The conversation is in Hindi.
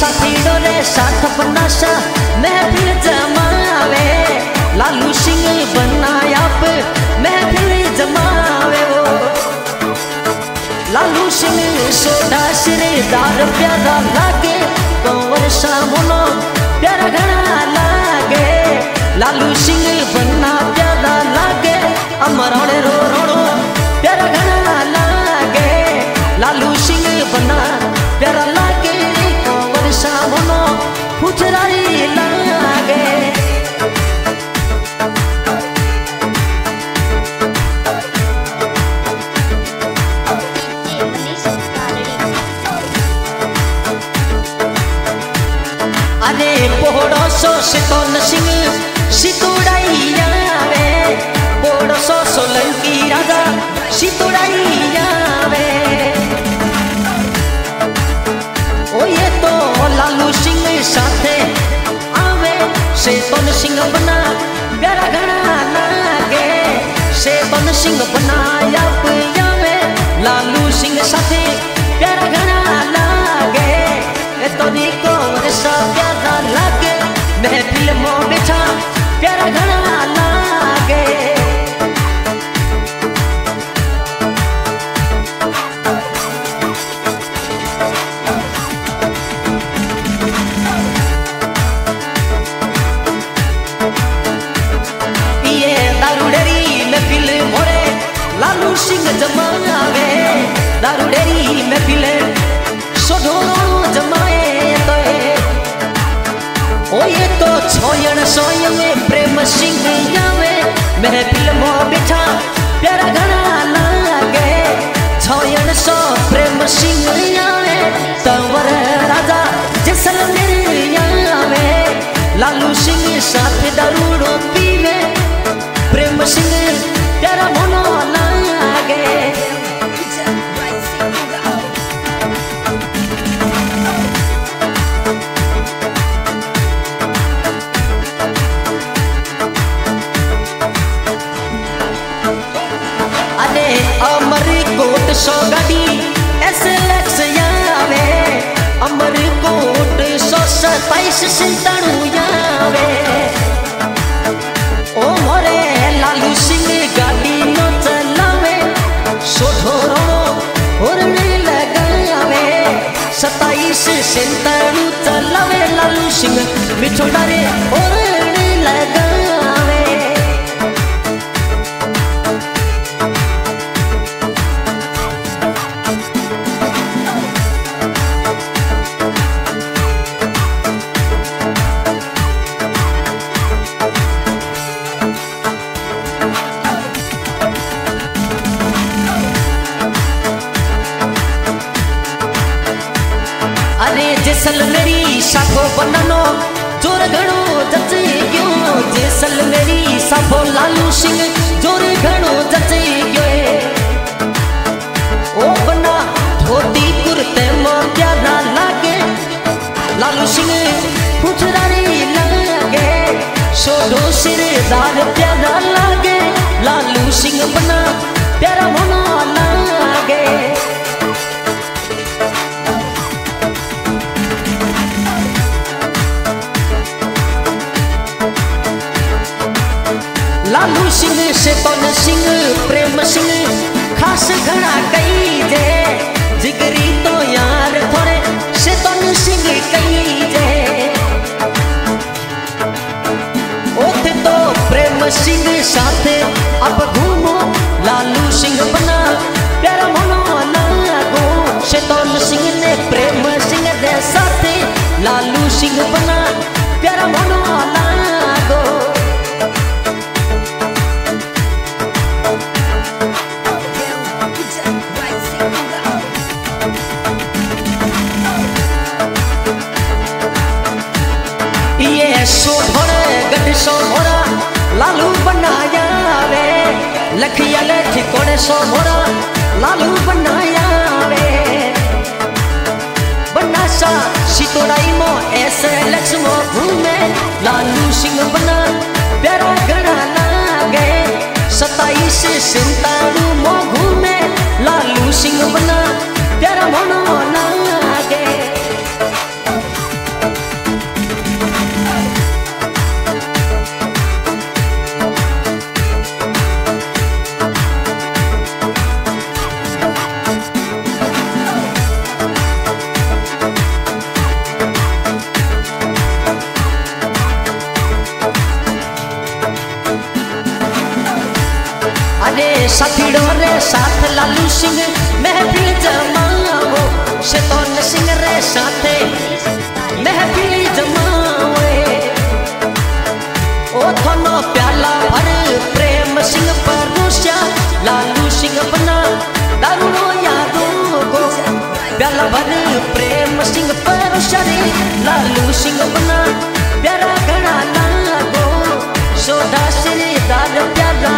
साथी डोरे साथ बनाशा महफिल जमावे। लालू सिंह बनाया महफिल जमावे वो। लालू सिंह सोडा सिरेदार प्यारा लागे, कंवर सामनो प्यारा घना लागे। लालू सिंह बन्ना प्यारा लागे, अमरोड़े रो रोड़ो प्यारा घना लागे। लालू सिंह बन्ना प्यारा लागे, कंवर सामनो फुटरारी लागे। अरे पोड़ो सो सितोन सिंह सितुड़ाई आवे, पोड़ो सो सोलंकी राजा सितुड़ाई आवे। ओ ये तो लालू सिंह साथे आवे, सितोन सिंह बना प्यारा घना लागे। सितोन सिंह बनाया आवे, लालू सिंह साथे प्यारा घना लागे। तो को ऐसा प्यारा लागे, महफिल में बैठा प्यारा घना लागे। ये दारूडेरी महफिल मोरे लालू सिंह जमावे। दारूडेरी महफिल सोढो जमाए तो ओ ये तो छोयण सोय में प्रेम सिंह आवे, महफिल में बैठा प्यारा घना लागे। छोयण सो प्रेम सिंह आवे, तंवर राजा जैसलमेर आवे। लालू सिंह साथ दारूड़ो पीवे, प्रेम सिंह प्यारा मोनो लागे। अमरकोट सो गाड़ी SLX आवे, अमरकोट 127 सिंताणु आवे। ओ मोरे लालू सिंह गाड़ी नो चलावे, सोढोरो होरने लगावे। 27 सिंताणु चलावे, लालू सिंह मिठोड़ारे होरने लगावे। अरे जैसलमेरी साफो बनानो जोर घणो जचे गयो। जैसलमेरी साफो लालू सिंह जोर घणो जचे गयो। ओ बना धोती कुर्ते में प्यारा लागे, लालू सिंह फुटरारी लागे। सोडो सिरदार प्यारा लागे, लालू सिंह बना प्यारा मोनो लागे। लालू सिंह सितोन सिंह प्रेम सिंह खास घना कई जे, जिगरी तो यार थोड़े सितोन सिंह कई जे। ओथे तो प्रेम सिंह साथे अब घूमो, लालू सिंह बना प्यारा मोनो लागो। सितोन सिंह ने प्रेम सिंह दे साथे, लालू सिंह बना प्यारा मोनो लागो। सो मोरा लालू बनाया वे, लखिया लेख कोड़े सो मोरा लालू बनाया वे। बनासा सितोड़ाई मो SLX मो घूमे, लालू सिंह बना प्यारा घना लागे। 27 सिंताणु मो घूमे, लालू सिंह बना प्यारा मोनो लागे। साथीड़ों रे साथ लालू सिंह महफिल जमाओ शैतान सिंह रे साथे महफिल जमाओ ओ थोनो प्याला भर प्रेम सिंह परोसिया लालू सिंह बना दारूनो यादों को प्याला भर प्रेम सिंह परोसिया रे लालू सिंह बना प्यारा घड़ा लागो सोदा सिर दार प्यारा